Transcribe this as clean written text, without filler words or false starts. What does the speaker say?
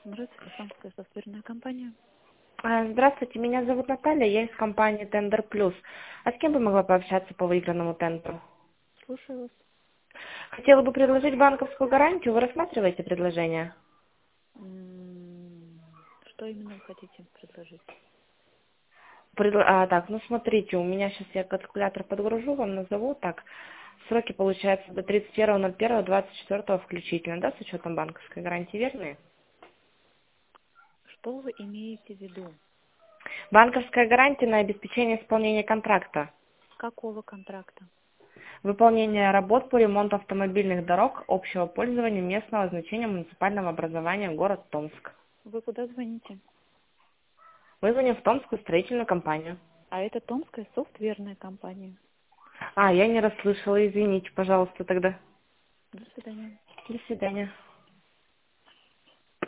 Здравствуйте, Самская софтверная компания. Здравствуйте, меня зовут Наталья, я из компании Тендер Плюс. А с кем бы могла пообщаться по выигранному тендеру? Слушаю вас. Хотела бы предложить банковскую гарантию, вы рассматриваете предложение? Что именно вы хотите предложить? Так, ну смотрите, у меня сейчас я калькулятор подгружу, вам назову так. Сроки получается до 31.01.24 включительно, да, с учетом банковской гарантии, верные? Что вы имеете в виду? Банковская гарантия на обеспечение исполнения контракта. Какого контракта? Выполнение работ по ремонту автомобильных дорог общего пользования местного значения муниципального образования город Томск. Вы куда звоните? Вызвоним в Томскую строительную компанию. А это Томская софтверная компания. Я не расслышала, извините, пожалуйста, тогда. До свидания. До свидания.